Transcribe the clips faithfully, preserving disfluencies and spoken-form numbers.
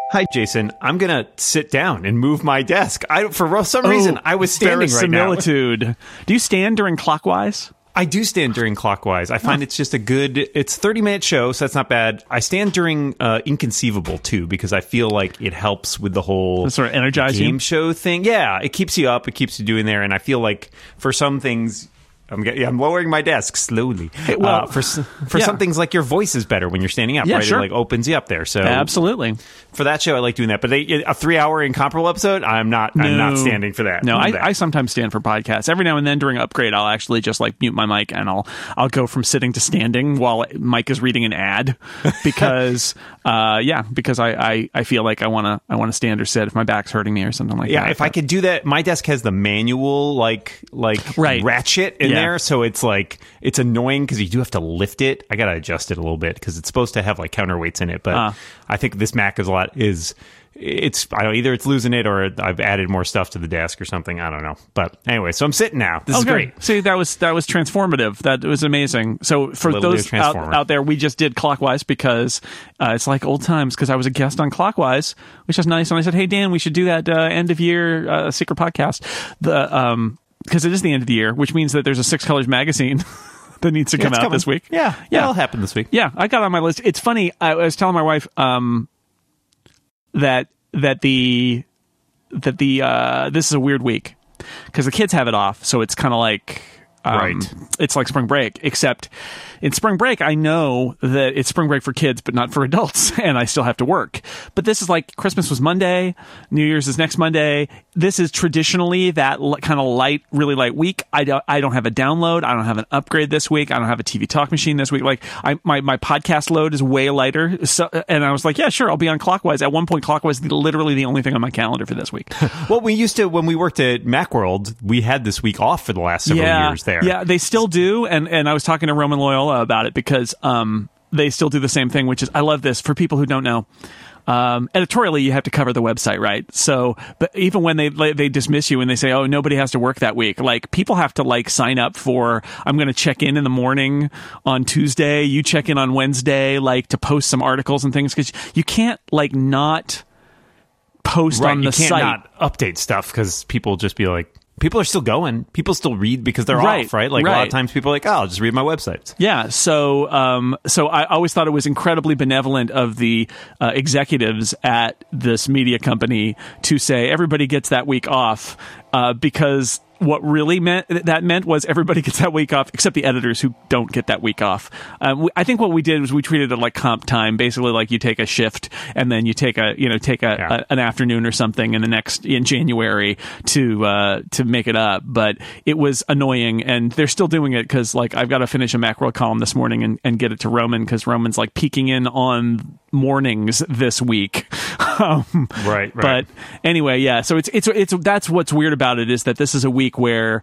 Hi, Jason. I'm going to sit down and move my desk. I, for some reason, oh, I was standing right now. Similitude. Do you stand during clockwise? I do stand during clockwise. I find oh. it's just a good, it's a thirty-minute show, so that's not bad. I stand during uh, Inconceivable, too, because I feel like it helps with the whole the sort of energize game you? show thing. Yeah, it keeps you up. It keeps you doing there. And I feel like for some things... I'm getting, yeah, I'm lowering my desk slowly. Hey, well, uh, for for yeah. some things, like your voice is better when you're standing up, yeah, right? Sure. It like opens you up there. So absolutely. For that show, I like doing that. But they, a three-hour incomparable episode, I'm not. No. I'm not standing for that. No, I, that. I sometimes stand for podcasts. Every now and then during Upgrade, I'll actually just like mute my mic and I'll I'll go from sitting to standing while Mike is reading an ad because uh, yeah, because I, I, I feel like I want to I want to stand or sit if my back's hurting me or something like yeah, that. Yeah, if but, I could do that, my desk has the manual like like right. ratchet in yeah. there, so it's like. Like it's annoying because you do have to lift it. I gotta adjust it a little bit because it's supposed to have like counterweights in it. But uh. I think this Mac is a lot is it's I don't either it's losing it or I've added more stuff to the desk or something. I don't know. But anyway, so I'm sitting now. This okay. is great. See, that was that was transformative. That was amazing. So for those out, out there, we just did Clockwise because uh, it's like old times. Because I was a guest on Clockwise, which is nice. And I said, "Hey Dan, we should do that uh, end of year uh, secret podcast." The um. Because it is the end of the year, which means that there's a Six Colors magazine that needs to yeah, come out coming. this week. Yeah, yeah, that'll happen this week. Yeah, I got on my list. It's funny. I was telling my wife um, that that the that the uh, this is a weird week because the kids have it off, so it's kind of like um, right. It's like spring break, except in spring break, I know that it's spring break for kids, but not for adults, and I still have to work. But this is like Christmas was Monday, New Year's is next Monday. This is traditionally that l- kind of light, really light week. I don't, I don't have a download. I don't have an upgrade this week. I don't have a T V talk machine this week. Like I, my, my podcast load is way lighter. So, and I was like, yeah, sure, I'll be on Clockwise. At one point, Clockwise is literally the only thing on my calendar for this week. Well, we used to, when we worked at Macworld, we had this week off for the last several yeah, years there. Yeah, they still do. And, and I was talking to Roman Loyola about it because um, they still do the same thing, which is, I love this. For people who don't know, Um, editorially, you have to cover the website, right? So, but even when they they dismiss you and they say, "Oh, nobody has to work that week," like people have to like sign up for. I'm going to check in in the morning on Tuesday. You check in on Wednesday, like to post some articles and things because you can't like not post right, on the you can't site. Not update stuff because people just be like. People are still going. People still read because they're right, off, right? Like right. a lot of times people are like, oh, I'll just read my website. Yeah. So, um, so I always thought it was incredibly benevolent of the uh, executives at this media company to say everybody gets that week off uh, because what really meant that meant was everybody gets that week off except the editors who don't get that week off. Um, we, I think what we did was we treated it like comp time, basically like you take a shift and then you take a you know take a, yeah. a an afternoon or something in the next in January to uh, to make it up. But it was annoying, and they're still doing it because like I've got to finish a Macworld column this morning and, and get it to Roman because Roman's like peeking in on mornings this week. um, right, right. But anyway, yeah. So it's it's it's that's what's weird about it is that this is a week where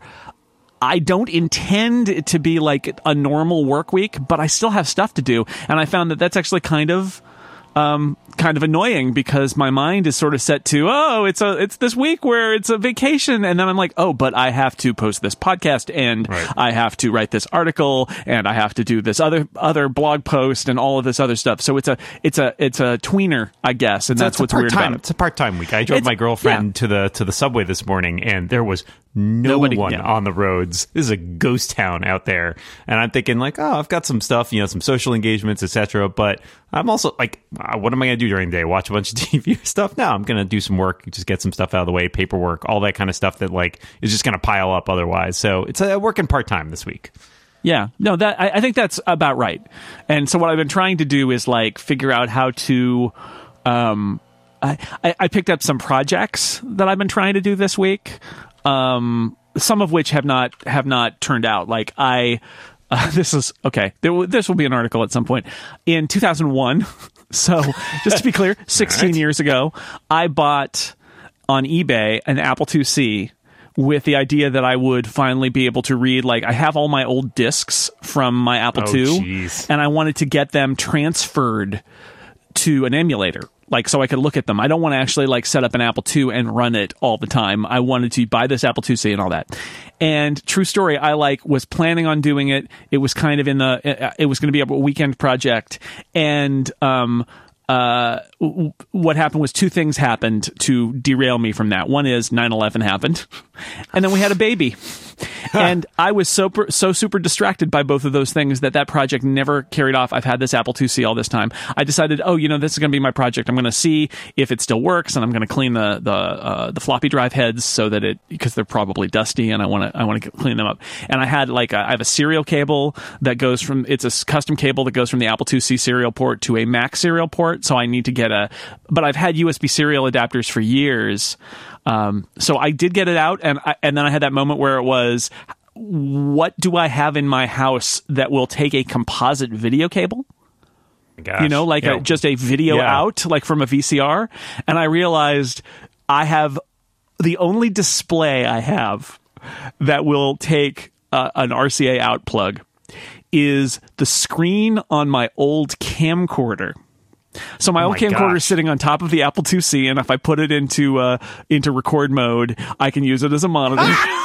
I don't intend it to be like a normal work week, but I still have stuff to do, and I found that that's actually kind of um, kind of annoying because my mind is sort of set to, oh, it's a it's this week where it's a vacation, and then I'm like, oh, but I have to post this podcast, and right. I have to write this article, and I have to do this other other blog post, and all of this other stuff. So it's a it's a it's a tweener, I guess, and so that's what's weird about it. It's a part time week. I drove It's, my girlfriend yeah. to the to the subway this morning, and there was no Nobody, one yeah. on the roads. This is a ghost town out there, and I'm thinking like, oh, I've got some stuff, you know, some social engagements, et cetera. But I'm also like, uh, what am I going to do during the day? Watch a bunch of T V stuff? No, I'm going to do some work, just get some stuff out of the way, paperwork, all that kind of stuff that like is just going to pile up otherwise. So it's a working part time this week. Yeah, no, that I, I think that's about right. And so what I've been trying to do is like figure out how to. Um, I, I, I picked up some projects that I've been trying to do this week. Um, some of which have not have not turned out. Like I, uh, this is okay. There w- this will be an article at some point in two thousand one. So just to be clear, sixteen right. years ago, I bought on eBay an Apple two C with the idea that I would finally be able to read. Like I have all my old discs from my Apple oh, two, geez. and I wanted to get them transferred to an emulator. Like, so I could look at them. I don't want to actually like set up an Apple two and run it all the time. I wanted to buy this Apple two C and all that. And true story, I like was planning on doing it. It was kind of in the, it was going to be a weekend project. And, um, uh, w- what happened was two things happened to derail me from that. One is nine eleven happened, and then we had a baby. And I was so so super distracted by both of those things that that project never carried off. I've had this Apple two C all this time. I decided, oh, you know, this is going to be my project. I'm going to see if it still works, and I'm going to clean the the uh, the floppy drive heads so that it because they're probably dusty, and I want to I want to clean them up. And I had like a, I have a serial cable that goes from it's a custom cable that goes from the Apple two C serial port to a Mac serial port. So I need to get a, but I've had U S B serial adapters for years. Um, so I did get it out, and I, and then I had that moment where it was, what do I have in my house that will take a composite video cable? Gosh. You know, like yeah. a, just a video yeah. out, like from a V C R. And I realized I have the only display I have that will take uh, an R C A out plug is the screen on my old camcorder. So my oh old my camcorder gosh. is sitting on top of the Apple two C, and if I put it into uh, into record mode, I can use it as a monitor.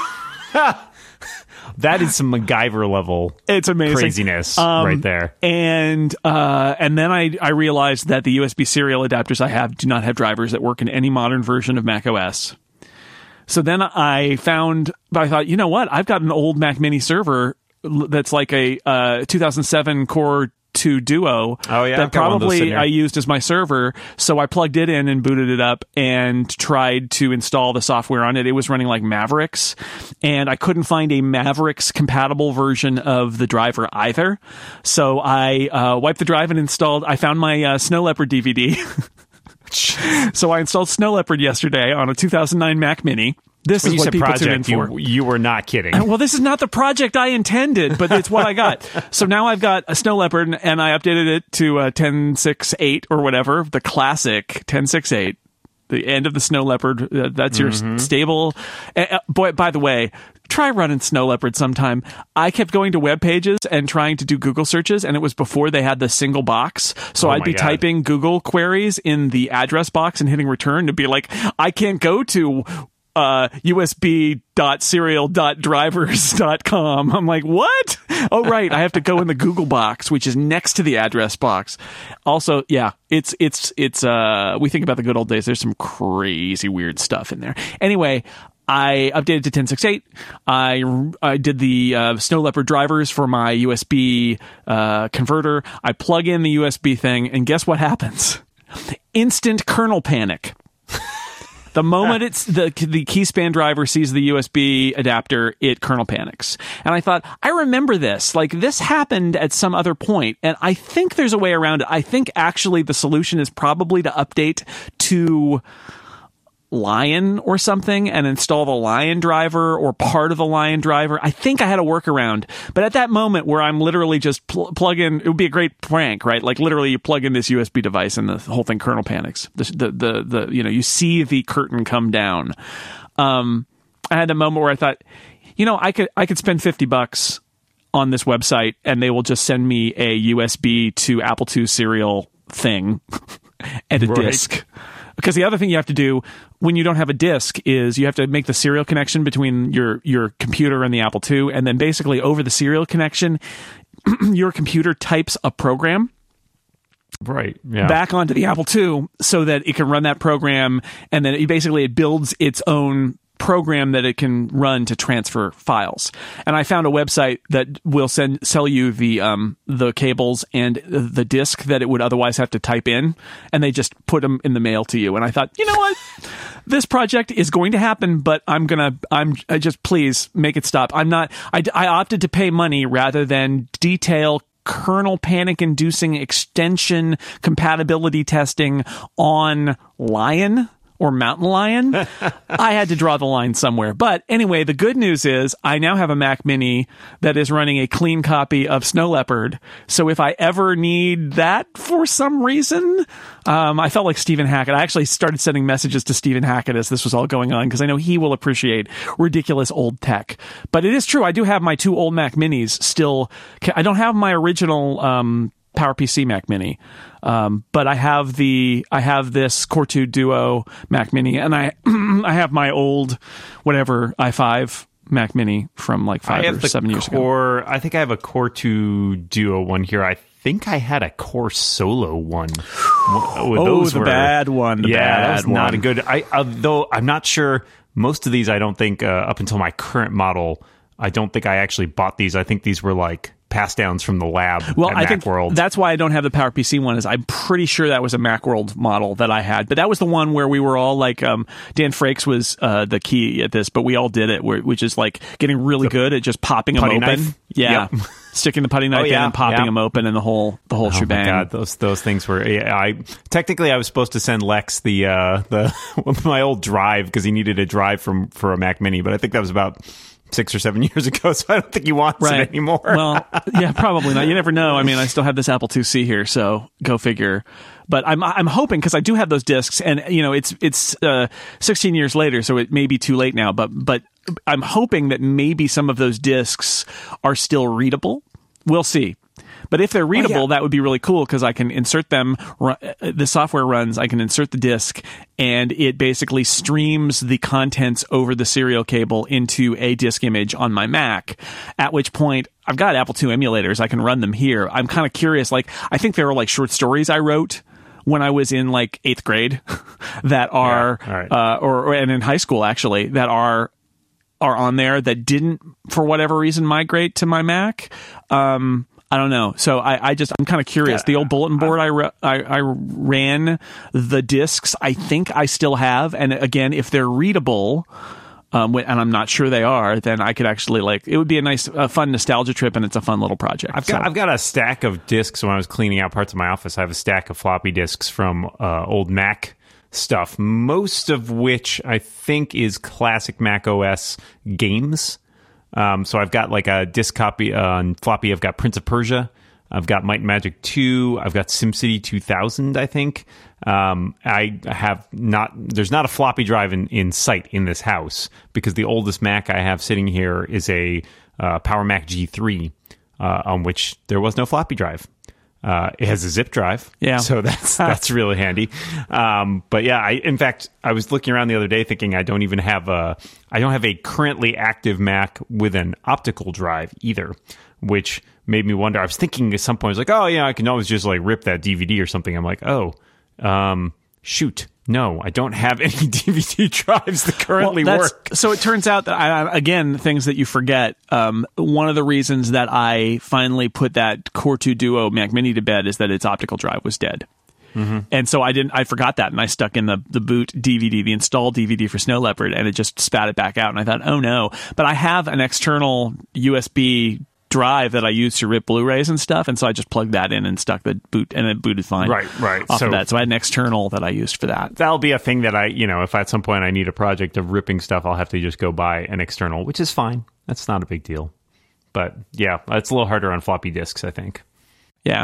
That is some MacGyver level It's amazing craziness um, right there. And uh, and then I, I realized that the U S B serial adapters I have do not have drivers that work in any modern version of Mac O S. So then I found, I thought, you know what? I've got an old Mac Mini server that's like a uh, two thousand seven Core two Duo oh, yeah, that probably I used as my server. So I plugged it in and booted it up and tried to install the software on it. It was running like Mavericks, and I couldn't find a Mavericks compatible version of the driver either. So I uh, wiped the drive and installed. I found my uh, Snow Leopard D V D. So I installed Snow Leopard yesterday on a two thousand nine Mac Mini. This when is you what said people project, tune in for. You, you were not kidding. Well, this is not the project I intended, but it's what I got. So now I've got a Snow Leopard, and I updated it to uh, ten six eight or whatever, the classic ten six eight. The end of the Snow Leopard. Uh, that's your mm-hmm. stable. Uh, boy, by the way, try running Snow Leopard sometime. I kept going to web pages and trying to do Google searches, and it was before they had the single box. So oh I'd be God. typing Google queries in the address box and hitting return to be like, I can't go to uh, U S B dot serial dot drivers dot com. I'm like, what? Oh, right. I have to go in the Google box, which is next to the address box. Also, yeah, it's, it's, it's, uh, we think about the good old days. There's some crazy weird stuff in there. Anyway, I updated to ten six eight. I, I did the uh, Snow Leopard drivers for my U S B uh, converter. I plug in the U S B thing, and guess what happens? Instant kernel panic. The moment it's the the Keyspan driver sees the U S B adapter, it kernel panics. And I thought, I remember this. Like, this happened at some other point, and I think there's a way around it. I think actually the solution is probably to update to Lion or something and install the Lion driver or part of the Lion driver. I think I had a workaround, but at that moment where I'm literally just pl- plug in, it would be a great prank, right? Like, literally you plug in this U S B device and the whole thing kernel panics. The, the, the, the you know, you see the curtain come down. Um, I had a moment where I thought, you know, I could, I could spend fifty bucks on this website and they will just send me a U S B to Apple two serial thing and a right. disc. Because the other thing you have to do when you don't have a disk is you have to make the serial connection between your, your computer and the Apple two, and then basically over the serial connection, your computer types a program right yeah. back onto the Apple two so that it can run that program, and then it basically it builds its own program that it can run to transfer files. And I found a website that will send sell you the um the cables and the disk that it would otherwise have to type in, and they just put them in the mail to you. And I thought, you know what, this project is going to happen, but I'm gonna I'm I just please make it stop. I'm not I, I opted to pay money rather than detail kernel panic inducing extension compatibility testing on Lion or Mountain Lion. I had to draw the line somewhere. But anyway, the good news is I now have a Mac Mini that is running a clean copy of Snow Leopard. So if I ever need that for some reason, um, I felt like Stephen Hackett. I actually started sending messages to Stephen Hackett as this was all going on, because I know he will appreciate ridiculous old tech. But it is true, I do have my two old Mac Minis still. I don't have my original um, PowerPC Mac Mini. Um, but I have the I have this Core two Duo Mac Mini, and I I have my old whatever i five Mac Mini from like five or seven years ago. Core, I think I have a Core two Duo one here. I think I had a Core Solo one. Oh, Those the were, bad one. The yeah, bad that was one. not a good. I uh, though I'm not sure. Most of these, I don't think uh, up until my current model, I don't think I actually bought these. I think these were like pass downs from the lab. Well, at I think Macworld. that's why I don't have the PowerPC one. Is I'm pretty sure that was a Macworld model that I had, but that was the one where we were all like, um, Dan Frakes was uh, the key at this, but we all did it, where, which is like getting really the good at just popping them open. Knife? Yeah, yep. Sticking the putty knife oh, yeah, in and popping yeah. them open, and the whole the whole oh shebang. My God, those those things were. Yeah, I technically I was supposed to send Lex the uh, the my old drive because he needed a drive from for a Mac Mini, but I think that was about six or seven years ago, so I don't think he wants right. it anymore. Well, yeah, probably not. You never know. I mean, I still have this Apple two C here, so go figure. But I'm I'm hoping, because I do have those discs, and you know, it's it's uh, sixteen years later, so it may be too late now. But but I'm hoping that maybe some of those discs are still readable. We'll see. But if they're readable, oh, yeah. that would be really cool, because I can insert them. The software runs. I can insert the disc, and it basically streams the contents over the serial cable into a disk image on my Mac. At which point, I've got Apple two emulators. I can run them here. I'm kind of curious. Like, I think there are like short stories I wrote when I was in like eighth grade that are, yeah, right. uh, or, or and in high school actually, that are. are on there that didn't, for whatever reason, migrate to my Mac. Um, I don't know. So I, I just, I'm kind of curious. Yeah, the old bulletin board I, I, I, I ran, the discs, I think I still have. And again, if they're readable, um, and I'm not sure they are, then I could actually like, it would be a nice, a fun nostalgia trip, and it's a fun little project. I've got, so. I've got a stack of discs. When I was cleaning out parts of my office, I have a stack of floppy disks from uh, old Mac stuff, most of which I think is classic Mac O S games. Um, so I've got like a disc copy on floppy. I've got Prince of Persia. I've got Might and Magic two. I've got SimCity two thousand, I think. Um, I have not, there's not a floppy drive in, in sight in this house, because the oldest Mac I have sitting here is a uh, Power Mac G three, uh, on which there was no floppy drive. Uh, it has a zip drive, yeah. So that's that's really handy. Um, but yeah, I, in fact, I was looking around the other day thinking I don't even have a I don't have a currently active Mac with an optical drive either, which made me wonder. I was thinking at some point, I was like, oh yeah, I can always just like rip that D V D or something. I'm like, oh, um, shoot. No, I don't have any D V D drives that currently well, work. So it turns out that, I, again, things that you forget. Um, one of the reasons that I finally put that Core two Duo Mac Mini to bed is that its optical drive was dead. Mm-hmm. And so I didn't. I forgot that, and I stuck in the, the boot D V D, the installed D V D for Snow Leopard, and it just spat it back out. And I thought, oh no! But I have an external U S B drive that I use to rip Blu-rays and stuff, and so I just plugged that in and stuck the boot, and it booted fine. Right, right. Off so of that, so I had an external that I used for that. That'll be a thing that I, you know, if at some point I need a project of ripping stuff, I'll have to just go buy an external, which is fine. That's not a big deal. But yeah, it's a little harder on floppy disks, I think. Yeah.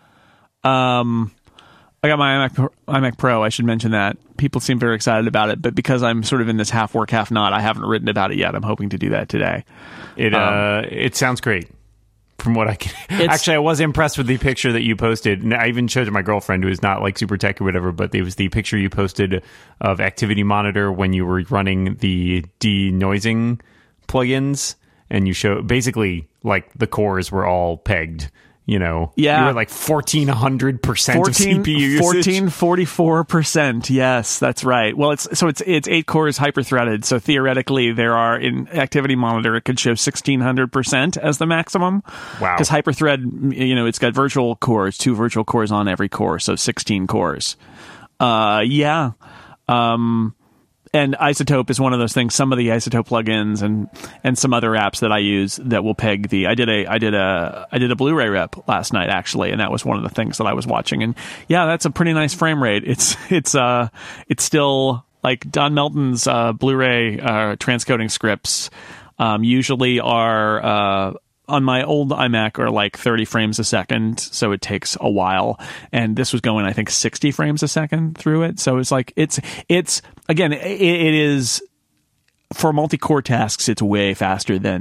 Um. I got my iMac Pro, iMac Pro. I should mention that. People seem very excited about it, but because I'm sort of in this half work, half not, I haven't written about it yet. I'm hoping to do that today. It um, uh, it sounds great. From what I can, actually, I was impressed with the picture that you posted. And I even showed it to my girlfriend, who is not like super tech or whatever. But it was the picture you posted of Activity Monitor when you were running the denoising plugins, and you show basically like the cores were all pegged. You know, yeah. you were like fourteen hundred percent of C P U usage. fourteen forty-four percent. Yes, that's right. Well, it's so it's it's eight cores hyper-threaded. So theoretically, there are in Activity Monitor, it could show sixteen hundred percent as the maximum. Wow. Because hyper-thread, you know, it's got virtual cores, two virtual cores on every core, so sixteen cores. Uh, yeah. Um, And Isotope is one of those things. Some of the Isotope plugins and and some other apps that I use that will peg the. I did a I did a I did a Blu-ray rep last night actually, and that was one of the things that I was watching. And yeah, that's a pretty nice frame rate. It's it's uh it's still like Don Melton's uh, Blu-ray uh, transcoding scripts um, usually are. Uh, on my old iMac are like thirty frames a second, so it takes a while. And this was going, I think, sixty frames a second through it. So it's like, it's, it's again, it, it is, for multi-core tasks, it's way faster than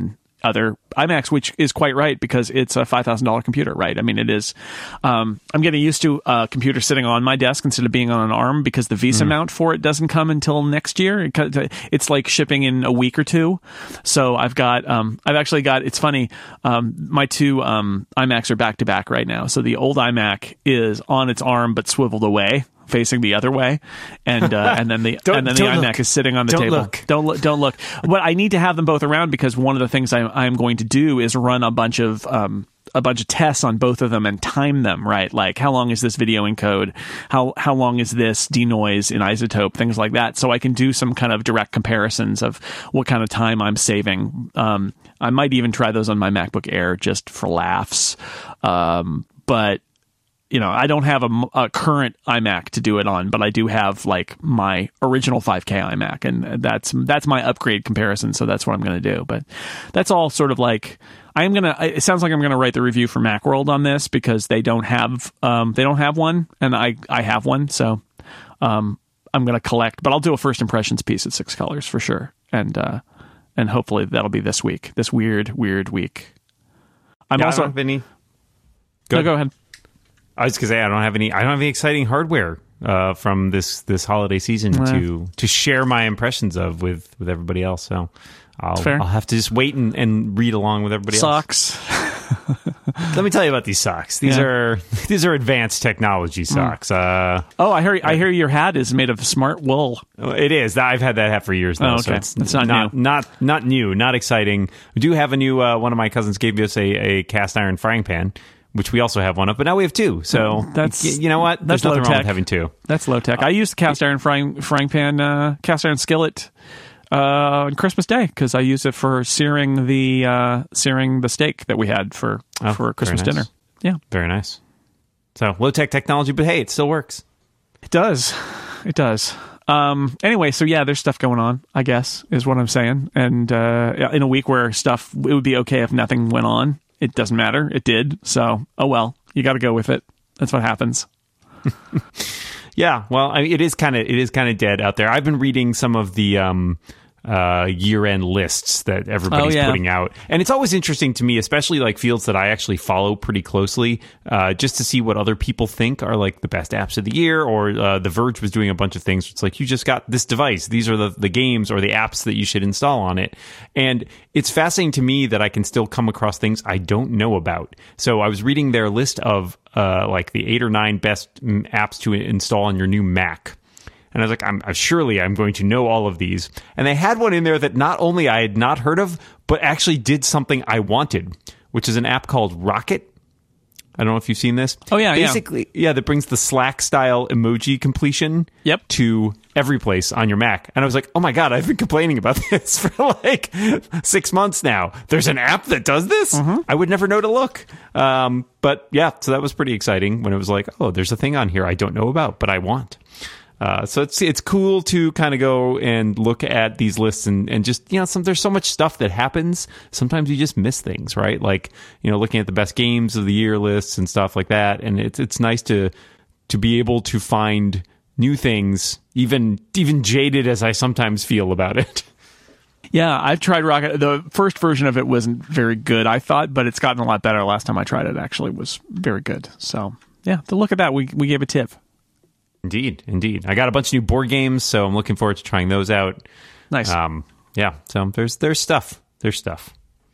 other iMacs, which is quite right because it's a five thousand dollars computer, right? I mean, it is. Um, I'm getting used to a computer sitting on my desk instead of being on an ARM because the VESA mm. mount for it doesn't come until next year. It's like shipping in a week or two. So I've got, um, I've actually got, it's funny, um, my two um, iMacs are back to back right now. So the old iMac is on its ARM but swiveled away, facing the other way, and uh, and then the and then the iMac look. is sitting on the don't table. Look. Don't look. Don't look. But I need to have them both around because one of the things I, I'm going to do is run a bunch of um, a bunch of tests on both of them and time them right. Like how long is this video encode? How how long is this denoise in iZotope? Things like that, so I can do some kind of direct comparisons of what kind of time I'm saving. Um, I might even try those on my MacBook Air just for laughs, um, but. You know, I don't have a, a current iMac to do it on, but I do have like my original five K iMac, and that's that's my upgrade comparison. So that's what I'm going to do. But that's all sort of like I'm gonna. It sounds like I'm going to write the review for Macworld on this because they don't have um, they don't have one, and I I have one. So um, I'm going to collect, but I'll do a first impressions piece at Six Colors for sure, and uh, and hopefully that'll be this week, this weird weird week. I'm yeah, also I don't have any. Go no, go ahead. I was going to say I don't have any. I don't have any exciting hardware uh, from this, this holiday season yeah. to to share my impressions of with, with everybody else. So I'll Fair. I'll have to just wait and, and read along with everybody socks. else. Let me tell you about these socks. These yeah. are these are advanced technology socks. Mm. Uh, oh, I hear I hear your hat is made of smart wool. It is. I've had that hat for years now. Oh, okay. So it's, it's not, not new. Not not new. Not exciting. We do have a new. Uh, one of my cousins gave us a, a cast iron frying pan, which we also have one of, but now we have two. So that's you know what? There's that's nothing low wrong tech. with having two. That's low tech. I used the cast iron frying frying pan, uh, cast iron skillet uh, on Christmas Day because I used it for searing the uh, searing the steak that we had for oh, for Christmas nice. dinner. Yeah, very nice. So low tech technology, but hey, it still works. It does. It does. Um, anyway, so yeah, there's stuff going on, I guess, is what I'm saying. And uh, in a week where stuff, it would be okay if nothing went on. It doesn't matter. It did. So, oh well, you got to go with it. That's what happens. Yeah. Well, I mean, it is kind of it is kind of dead out there. I've been reading some of the um, uh, year-end lists that everybody's oh, yeah. putting out, and it's always interesting to me, especially like fields that I actually follow pretty closely, uh, just to see what other people think are like the best apps of the year. Or uh, The Verge was doing a bunch of things. It's like you just got this device; these are the the games or the apps that you should install on it, and it's fascinating to me that I can still come across things I don't know about. So I was reading their list of uh, like the eight or nine best apps to install on your new Mac. And I was like, I'm, uh, surely I'm going to know all of these. And they had one in there that not only I had not heard of, but actually did something I wanted, which is an app called Rocket. I don't know if you've seen this. Oh, yeah, Basically, yeah, yeah that brings the Slack-style emoji completion yep. to every place on your Mac. And I was like, oh my God, I've been complaining about this for like six months now. There's an app that does this? Mm-hmm. I would never know to look. Um, but yeah, so that was pretty exciting when it was like, oh, there's a thing on here I don't know about, but I want. Uh, so it's it's cool to kind of go and look at these lists and, and just, you know, some there's so much stuff that happens. Sometimes you just miss things, right? Like, you know, looking at the best games of the year lists and stuff like that. And it's it's nice to to be able to find new things, even even jaded as I sometimes feel about it. Yeah, I've tried Rocket. The first version of it wasn't very good, I thought, but it's gotten a lot better. Last time I tried it actually was very good. So yeah, to look at that, we we gave a tip. Indeed, indeed. I got a bunch of new board games, so I'm looking forward to trying those out. Nice. Um, yeah, so there's there's stuff. There's stuff.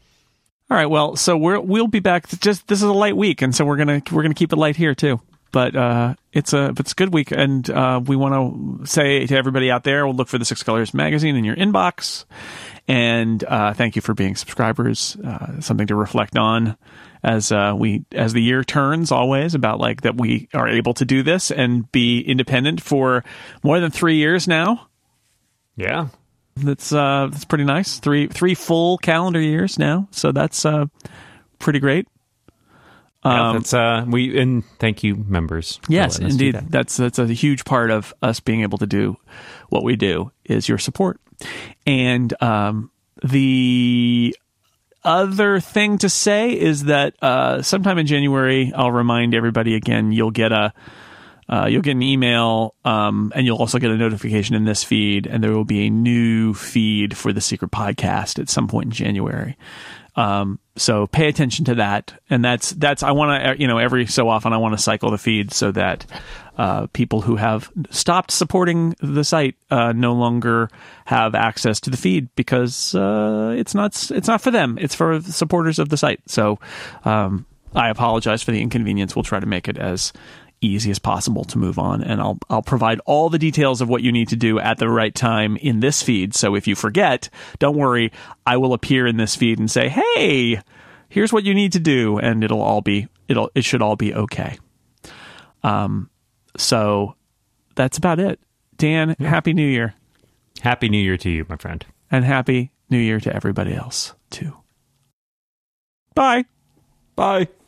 All right. Well, so we're we'll be back. Just this is a light week, and so we're gonna we're gonna keep it light here too. But uh, it's a it's a good week, and uh, we want to say to everybody out there, we'll look for the Six Colors magazine in your inbox, and uh, thank you for being subscribers. Uh, something to reflect on as uh, we as the year turns. Always about like that we are able to do this and be independent for more than three years now. Yeah, that's uh, that's pretty nice. Three three full calendar years now, so that's uh, pretty great. Yeah, um, that's uh, we and thank you, members. Yes, indeed. That. That's that's a huge part of us being able to do what we do is your support. And um, the other thing to say is that uh, sometime in January, I'll remind everybody again. You'll get a Uh, you'll get an email, um, and you'll also get a notification in this feed, and there will be a new feed for the Secret Podcast at some point in January. Um, so pay attention to that. And that's, that's, I want to, you know, every so often I want to cycle the feed so that, uh, people who have stopped supporting the site, uh, no longer have access to the feed because, uh, it's not, it's not for them. It's for supporters of the site. So, um, I apologize for the inconvenience. We'll try to make it as easy as possible to move on, and I'll I'll provide all the details of what you need to do at the right time in this feed. So if you forget, don't worry, I will appear in this feed and say, "Hey, here's what you need to do," and it'll all be it'll it should all be okay. Um, so that's about it. Dan, yeah. Happy New Year. Happy New Year to you, my friend, and Happy New Year to everybody else too. Bye. Bye.